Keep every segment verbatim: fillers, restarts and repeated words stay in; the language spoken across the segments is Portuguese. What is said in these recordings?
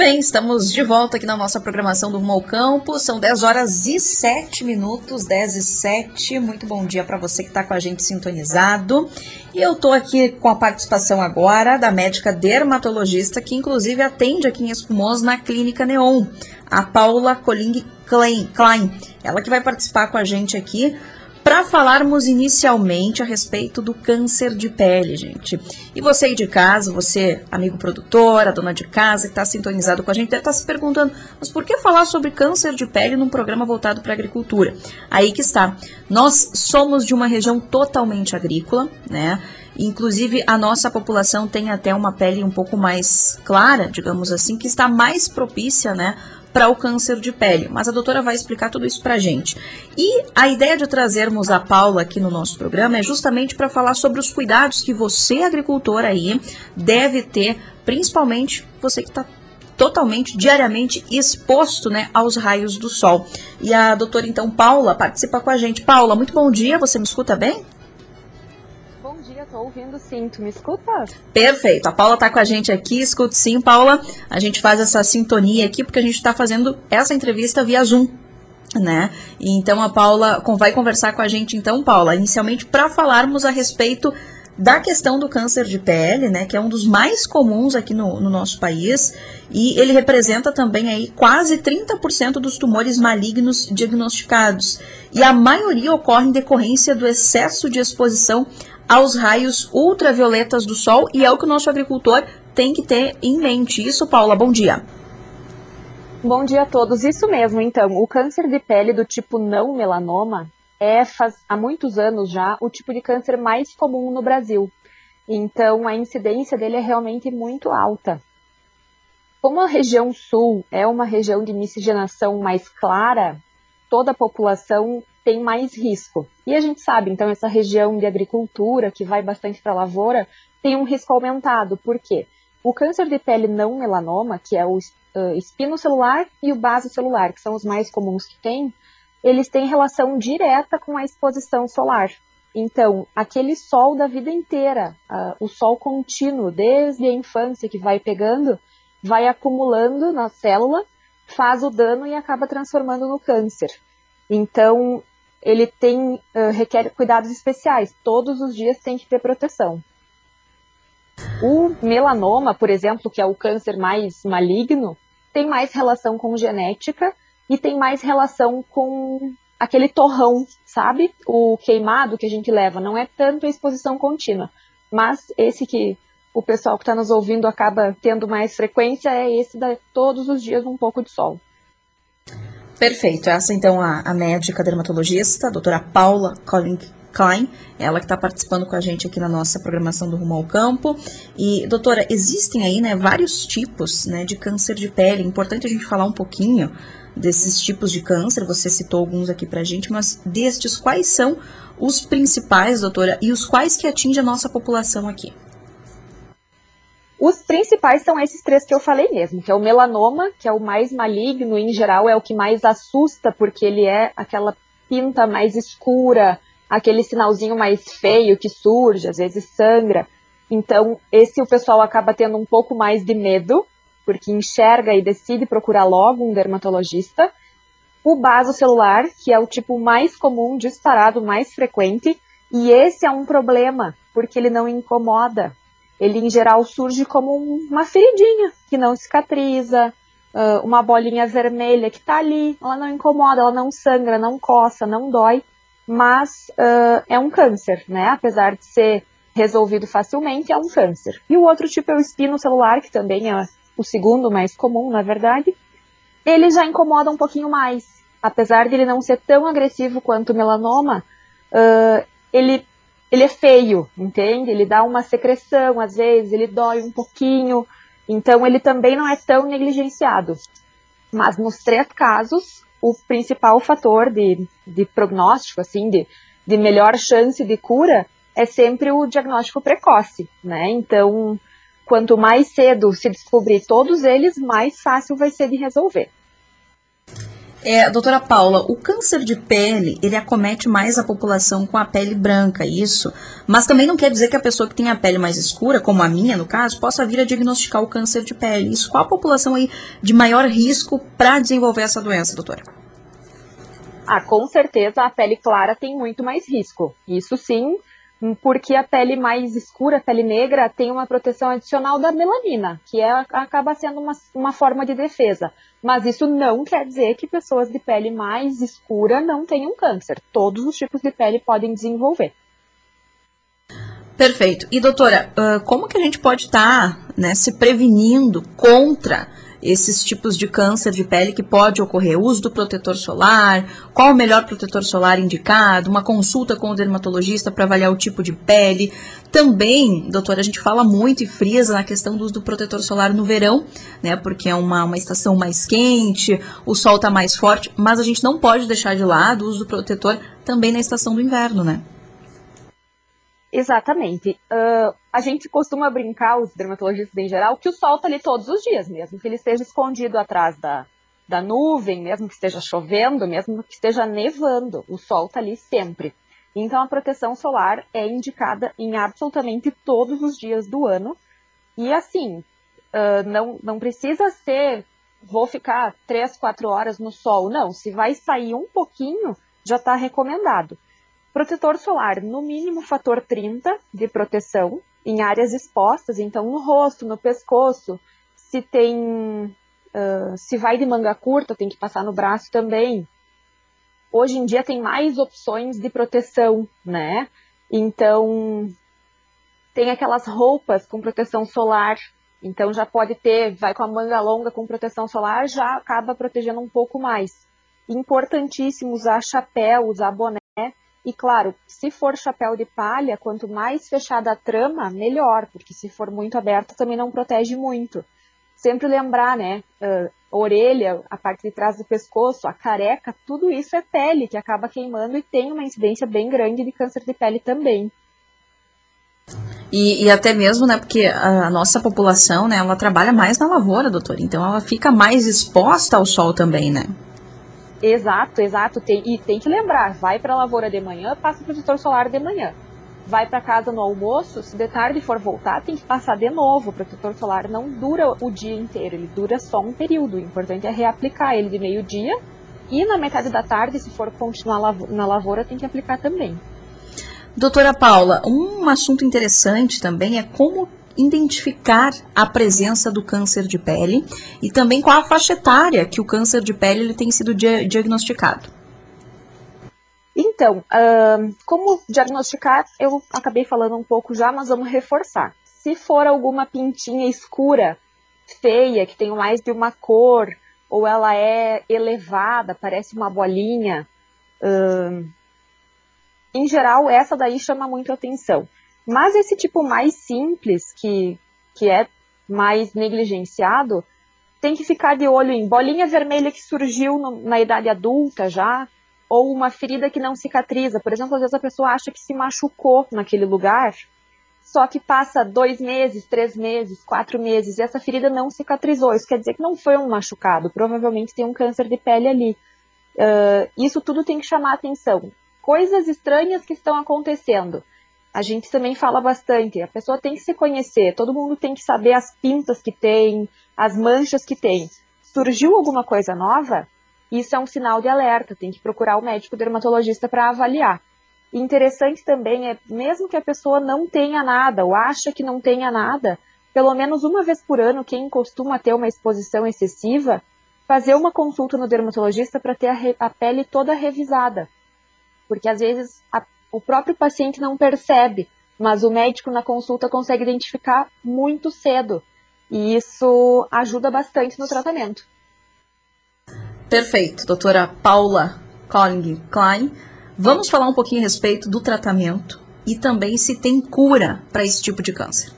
bem, estamos de volta aqui na nossa programação do Rumo ao Campo. São dez horas e sete minutos, dez e sete. Muito bom dia para você que está com a gente sintonizado. E eu estou aqui com a participação agora da médica dermatologista, que inclusive atende aqui em Espumoso na Clínica Neon, a Paula Colling Klein. Ela que vai participar com a gente aqui para falarmos inicialmente a respeito do câncer de pele, gente. E você aí de casa, você, amigo produtor, a dona de casa que está sintonizado com a gente, deve estar se perguntando, mas por que falar sobre câncer de pele num programa voltado para a agricultura? Aí que está. Nós somos de uma região totalmente agrícola, né? Inclusive, a nossa população tem até uma pele um pouco mais clara, digamos assim, que está mais propícia, né, para o câncer de pele. Mas a doutora vai explicar tudo isso para a gente. E a ideia de trazermos a Paula aqui no nosso programa é justamente para falar sobre os cuidados que você, agricultor aí, deve ter, principalmente você que está totalmente, diariamente exposto, né, aos raios do sol. E a doutora, então, Paula, participa com a gente. Paula, muito bom dia, você me escuta bem? Bom dia, estou ouvindo sim, tu me escuta? Perfeito, a Paula está com a gente aqui, escuta sim, Paula, a gente faz essa sintonia aqui porque a gente está fazendo essa entrevista via Zoom, né? E então a Paula vai conversar com a gente então, Paula, inicialmente para falarmos a respeito da questão do câncer de pele, né, que é um dos mais comuns aqui no, no nosso país, e ele representa também aí quase trinta por cento dos tumores malignos diagnosticados, e a maioria ocorre em decorrência do excesso de exposição aos raios ultravioletas do sol, e é o que o nosso agricultor tem que ter em mente. Isso, Paula, bom dia. Bom dia a todos, isso mesmo, então, o câncer de pele do tipo não melanoma é, faz, há muitos anos já, o tipo de câncer mais comum no Brasil. Então, a incidência dele é realmente muito alta. Como a região sul é uma região de miscigenação mais clara, toda a população tem mais risco. E a gente sabe, então, essa região de agricultura, que vai bastante para a lavoura, tem um risco aumentado. Por quê? O câncer de pele não melanoma, que é o uh, espinocelular e o basocelular, que são os mais comuns que tem, eles têm relação direta com a exposição solar. Então, aquele sol da vida inteira, uh, o sol contínuo, desde a infância que vai pegando, vai acumulando na célula, faz o dano e acaba transformando no câncer. Então, ele tem, uh, requer cuidados especiais. Todos os dias tem que ter proteção. O melanoma, por exemplo, que é o câncer mais maligno, tem mais relação com genética e tem mais relação com aquele torrão, sabe? O queimado que a gente leva. Não é tanto a exposição contínua, mas esse que o pessoal que está nos ouvindo acaba tendo mais frequência é esse da todos os dias um pouco de sol. Perfeito, essa então a, a médica dermatologista, a doutora Paula Colling Klein, ela que está participando com a gente aqui na nossa programação do Rumo ao Campo. E, doutora, existem aí, né, vários tipos, né, de câncer de pele. É importante a gente falar um pouquinho desses tipos de câncer, você citou alguns aqui pra gente, mas destes, quais são os principais, doutora, e os quais que atingem a nossa população aqui? Os principais são esses três que eu falei mesmo, que é o melanoma, que é o mais maligno, em geral é o que mais assusta, porque ele é aquela pinta mais escura, aquele sinalzinho mais feio que surge, às vezes sangra. Então, esse o pessoal acaba tendo um pouco mais de medo, porque enxerga e decide procurar logo um dermatologista. O basocelular, que é o tipo mais comum, disparado, mais frequente, e esse é um problema, porque ele não incomoda. Ele, em geral, surge como uma feridinha, que não cicatriza, uma bolinha vermelha que está ali, ela não incomoda, ela não sangra, não coça, não dói, mas uh, é um câncer, né? Apesar de ser resolvido facilmente, é um câncer. E o outro tipo é o espinocelular, que também é o segundo mais comum, na verdade. Ele já incomoda um pouquinho mais. Apesar de ele não ser tão agressivo quanto o melanoma, uh, ele... ele é feio, entende? Ele dá uma secreção, às vezes, ele dói um pouquinho, então ele também não é tão negligenciado. Mas nos três casos, o principal fator de, de prognóstico, assim, de, de melhor chance de cura, é sempre o diagnóstico precoce, né? Então, quanto mais cedo se descobrir todos eles, mais fácil vai ser de resolver. É, doutora Paula, o câncer de pele, ele acomete mais a população com a pele branca, isso? Mas também não quer dizer que a pessoa que tem a pele mais escura, como a minha, no caso, possa vir a diagnosticar o câncer de pele. Isso, qual a população aí de maior risco para desenvolver essa doença, doutora? Ah, com certeza a pele clara tem muito mais risco. Isso sim, porque a pele mais escura, a pele negra, tem uma proteção adicional da melanina, que é, acaba sendo uma, uma forma de defesa. Mas isso não quer dizer que pessoas de pele mais escura não tenham câncer. Todos os tipos de pele podem desenvolver. Perfeito. E doutora, como que a gente pode estar, né, se prevenindo contra esses tipos de câncer de pele que pode ocorrer? O uso do protetor solar, qual o melhor protetor solar indicado, uma consulta com o dermatologista para avaliar o tipo de pele. Também, doutora, a gente fala muito e frisa na questão do uso do protetor solar no verão, né, porque é uma, uma estação mais quente, o sol está mais forte, mas a gente não pode deixar de lado o uso do protetor também na estação do inverno, né? Exatamente. Uh, a gente costuma brincar, os dermatologistas em geral, que o sol está ali todos os dias, mesmo que ele esteja escondido atrás da, da nuvem, mesmo que esteja chovendo, mesmo que esteja nevando, o sol está ali sempre. Então a proteção solar é indicada em absolutamente todos os dias do ano. E assim, uh, não, não precisa ser, vou ficar três, quatro horas no sol. Não, se vai sair um pouquinho, já está recomendado. Protetor solar, no mínimo fator trinta de proteção em áreas expostas, então no rosto, no pescoço. Se tem, uh, se vai de manga curta, tem que passar no braço também. Hoje em dia tem mais opções de proteção, né? Então, tem aquelas roupas com proteção solar. Então já pode ter, vai com a manga longa com proteção solar, já acaba protegendo um pouco mais. Importantíssimo usar chapéu, usar boné. E claro, se for chapéu de palha, quanto mais fechada a trama, melhor, porque se for muito aberta também não protege muito. Sempre lembrar, né, uh, a orelha, a parte de trás do pescoço, a careca, tudo isso é pele que acaba queimando e tem uma incidência bem grande de câncer de pele também. E, e até mesmo, né, porque a nossa população, né, ela trabalha mais na lavoura, doutora, então ela fica mais exposta ao sol também, né? Exato, exato. Tem, e tem que lembrar, vai para a lavoura de manhã, passa o protetor solar de manhã. Vai para casa no almoço, se de tarde for voltar, tem que passar de novo. O protetor solar não dura o dia inteiro, ele dura só um período. O importante é reaplicar ele de meio-dia e na metade da tarde, se for continuar na lavoura, tem que aplicar também. Doutora Paula, um assunto interessante também é como identificar a presença do câncer de pele e também qual a faixa etária que o câncer de pele ele tem sido dia- diagnosticado. Então, uh, como diagnosticar, eu acabei falando um pouco já, mas vamos reforçar. Se for alguma pintinha escura, feia, que tem mais de uma cor, ou ela é elevada, parece uma bolinha, uh, em geral, essa daí chama muito atenção. Mas esse tipo mais simples, que, que é mais negligenciado, tem que ficar de olho em bolinha vermelha que surgiu no, na idade adulta já, ou uma ferida que não cicatriza. Por exemplo, às vezes a pessoa acha que se machucou naquele lugar, só que passa dois meses, três meses, quatro meses, e essa ferida não cicatrizou. Isso quer dizer que não foi um machucado, provavelmente tem um câncer de pele ali. Uh, isso tudo tem que chamar atenção. Coisas estranhas que estão acontecendo. A gente também fala bastante, a pessoa tem que se conhecer, todo mundo tem que saber as pintas que tem, as manchas que tem. Surgiu alguma coisa nova? Isso é um sinal de alerta, tem que procurar o médico dermatologista para avaliar. E interessante também é, mesmo que a pessoa não tenha nada, ou acha que não tenha nada, pelo menos uma vez por ano, quem costuma ter uma exposição excessiva, fazer uma consulta no dermatologista para ter a, re- a pele toda revisada. Porque às vezes a o próprio paciente não percebe, mas o médico na consulta consegue identificar muito cedo. E isso ajuda bastante no tratamento. Perfeito, doutora Paula Colling Klein. Vamos falar um pouquinho a respeito do tratamento e também se tem cura para esse tipo de câncer.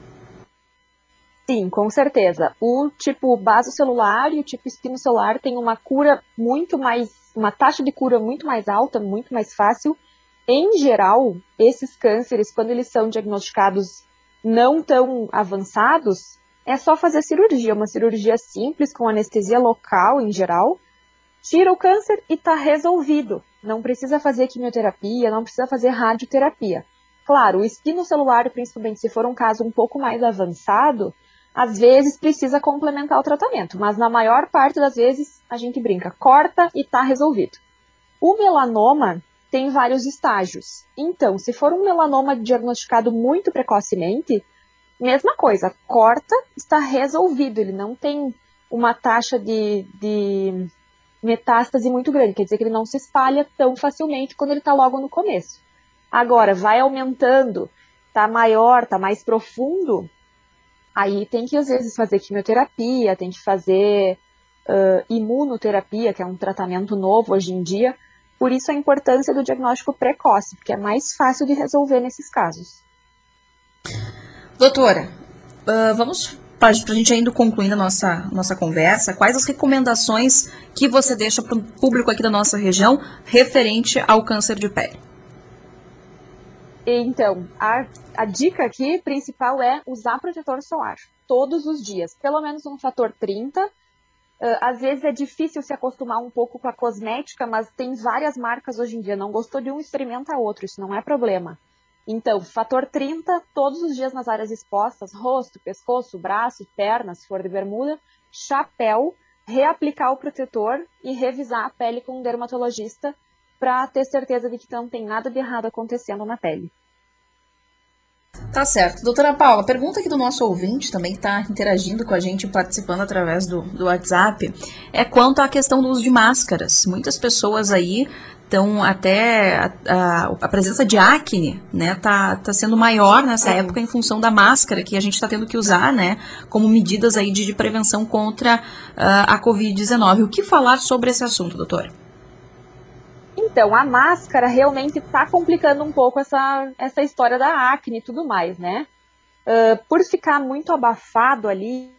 Sim, com certeza. O tipo basocelular e o tipo espinocelular tem uma cura muito mais, uma taxa de cura muito mais alta, muito mais fácil. Em geral, esses cânceres, quando eles são diagnosticados não tão avançados, é só fazer cirurgia, uma cirurgia simples, com anestesia local em geral, Tira o câncer e está resolvido. Não precisa fazer quimioterapia, não precisa fazer radioterapia. Claro, o espinocelular, principalmente se for um caso um pouco mais avançado, às vezes precisa complementar o tratamento, mas na maior parte das vezes a gente brinca, corta e está resolvido. O melanoma tem vários estágios. Então, se for um melanoma diagnosticado muito precocemente, mesma coisa, corta, está resolvido. Ele não tem uma taxa de, de metástase muito grande, quer dizer que ele não se espalha tão facilmente quando ele está logo no começo. Agora, vai aumentando, está maior, está mais profundo, aí tem que às vezes fazer quimioterapia, tem que fazer uh, imunoterapia, que é um tratamento novo hoje em dia. Por isso a importância do diagnóstico precoce, porque é mais fácil de resolver nesses casos. Doutora, uh, vamos para a gente ainda concluindo a nossa, nossa conversa, quais as recomendações que você deixa para o público aqui da nossa região referente ao câncer de pele? Então, a, a dica aqui principal é usar protetor solar todos os dias, pelo menos um fator trinta. Uh, às vezes é difícil se acostumar um pouco com a cosmética, mas tem várias marcas hoje em dia. Não gostou de um, experimenta outro, isso não é problema. Então, fator trinta, todos os dias nas áreas expostas, rosto, pescoço, braço, pernas, se for de bermuda, chapéu, reaplicar o protetor e revisar a pele com um dermatologista para ter certeza de que não tem nada de errado acontecendo na pele. Tá certo. Doutora Paula, pergunta aqui do nosso ouvinte também que está interagindo com a gente, participando através do, do WhatsApp, é quanto à questão do uso de máscaras. Muitas pessoas aí estão até, a, a, a presença de acne, né, tá, tá sendo maior nessa é. época em função da máscara que a gente está tendo que usar, né, como medidas aí de, de prevenção contra uh, a covid dezenove. O que falar sobre esse assunto, doutora? Então, a máscara realmente está complicando um pouco essa, essa história da acne e tudo mais, né? Uh, por ficar muito abafado ali,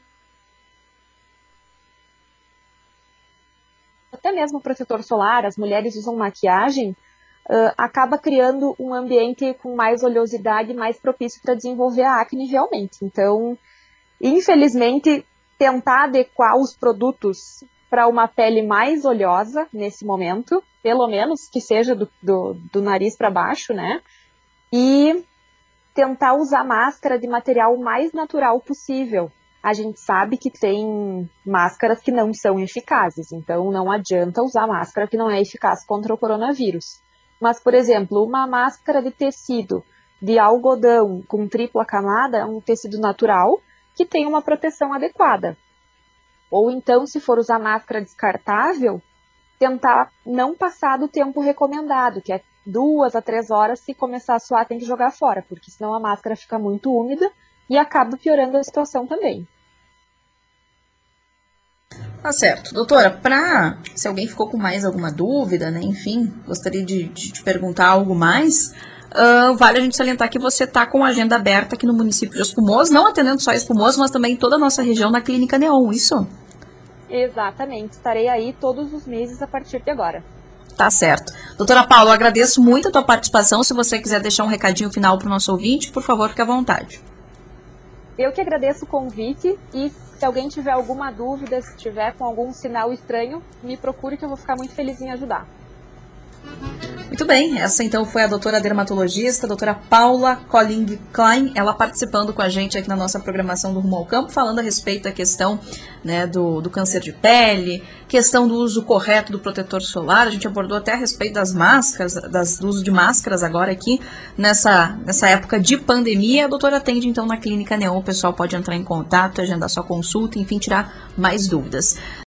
até mesmo o protetor solar, as mulheres usam maquiagem, uh, acaba criando um ambiente com mais oleosidade, mais propício para desenvolver a acne realmente. Então, infelizmente, tentar adequar os produtos para uma pele mais oleosa nesse momento, pelo menos que seja do, do, do nariz para baixo, né? E tentar usar máscara de material mais natural possível. A gente sabe que tem máscaras que não são eficazes, então não adianta usar máscara que não é eficaz contra o coronavírus. Mas, por exemplo, uma máscara de tecido de algodão com tripla camada é um tecido natural que tem uma proteção adequada. Ou então, se for usar máscara descartável, tentar não passar do tempo recomendado, que é duas a três horas. Se começar a suar, tem que jogar fora, porque senão a máscara fica muito úmida e acaba piorando a situação também. Tá certo. Doutora, pra, se alguém ficou com mais alguma dúvida, né, enfim, gostaria de, de te perguntar algo mais, uh, vale a gente salientar que você está com a agenda aberta aqui no município de Espumoso, não atendendo só Espumoso, mas também toda a nossa região na Clínica Neon, isso? Exatamente, estarei aí todos os meses a partir de agora. Tá certo. Doutora Paula, eu agradeço muito a tua participação. Se você quiser deixar um recadinho final para o nosso ouvinte, por favor, fique à vontade. Eu que agradeço o convite e se alguém tiver alguma dúvida, se tiver com algum sinal estranho, me procure que eu vou ficar muito feliz em ajudar. Muito bem, essa então foi a doutora dermatologista, a doutora Paula Colling Klein, ela participando com a gente aqui na nossa programação do Rumo ao Campo, falando a respeito da questão, né, do, do câncer de pele, questão do uso correto do protetor solar. A gente abordou até a respeito das máscaras, das, do uso de máscaras agora aqui nessa, nessa época de pandemia. A doutora atende então na Clínica Neon, o pessoal pode entrar em contato, agendar sua consulta, enfim, tirar mais dúvidas.